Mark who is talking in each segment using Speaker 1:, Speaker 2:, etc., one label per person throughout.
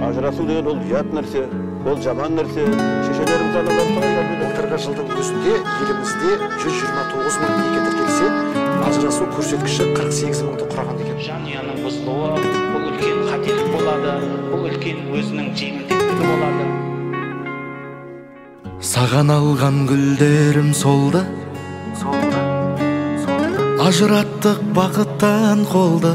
Speaker 1: ажырасуу деген ол ұят нәрсе, ол жаман нәрсе. Шешелерimiz аналар қалай
Speaker 2: Былтырғы жылдың өзінде елімізде 129 мың неке тіркелсе, ажырасу көрсеткіші 48 мыңды құраған екен.
Speaker 3: Жанұяның бұзылуы бұл үлкен қателік болады, бұл үлкен өзінің жеңілтектігі болады.
Speaker 4: Саған алған гүлдерім солды, ажыраттық бақыттан қолды.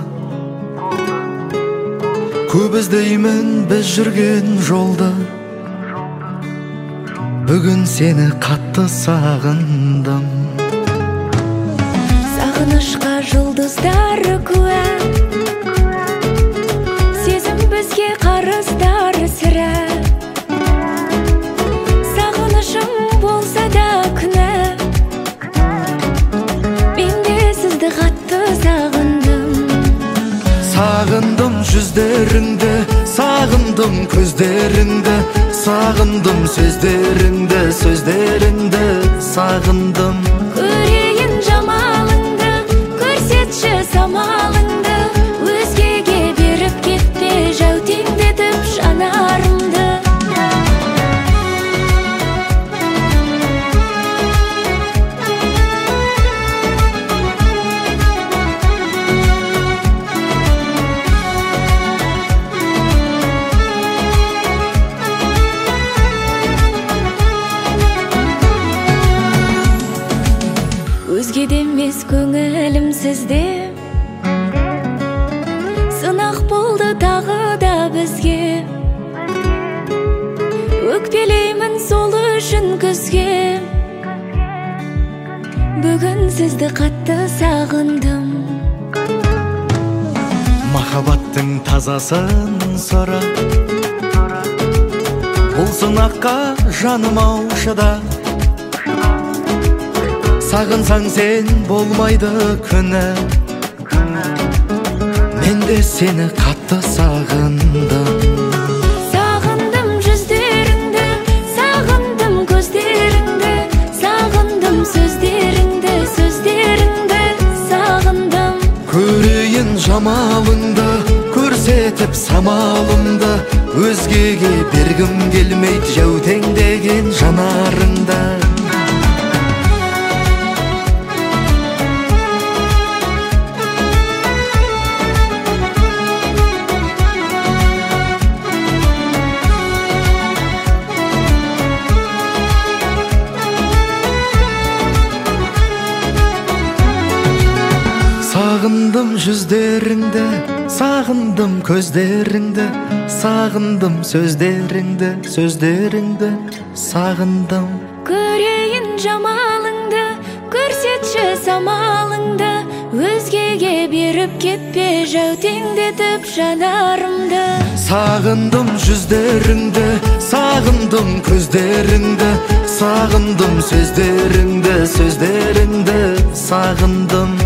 Speaker 4: Көп іздеймін біз жүрген жолды, бүгін сені қатты сағындым.
Speaker 5: Сағынышқа жұлдыздар куә, сезім бізге қарыздар сірә. Сағынышым болса да күнә, мен де сізді қатты сағындым.
Speaker 4: Сағындым жүздеріңді, сағындым көздеріңді, сағындым сөздеріңді, сөздеріңді сағындым.
Speaker 5: Көрейін жамалыңды, көрсетші самалыңды, өзгеге беріп кетпе жәутеңдетіп жанарымды. Өзгеде емес көңілім сізде, сынақ болды тағы да бізге. Өкпелеймін сол үшін күзге, бүгін сізді қатты сағындым.
Speaker 4: Махаббаттың тазасын сұра, бұл сынаққа жаным аушыда. Сағынсаң сен болмайды күні, мен де сені қатты сағындым.
Speaker 5: Сағындым жүздеріңді, сағындым көздеріңді, сағындым сөздеріңді, сөздеріңді сағындым.
Speaker 4: Көрейін жамалыңды, көрсетіп самалымды, өзгеге бергім келмейді жәутеңдеген жанарыңды. Сағындым жүздеріңді, сағындым көздеріңді, сағындым сөздеріңді, сөздеріңді сағындым.
Speaker 5: Көрейін жамалыңды, көрсетші самалыңды, өзгеге беріп кетпе жәутеңдетіп жанарымды.
Speaker 4: Сағындым жүздеріңді, сағындым көздеріңді, сағындым сөздеріңді, сөздеріңді сағындым.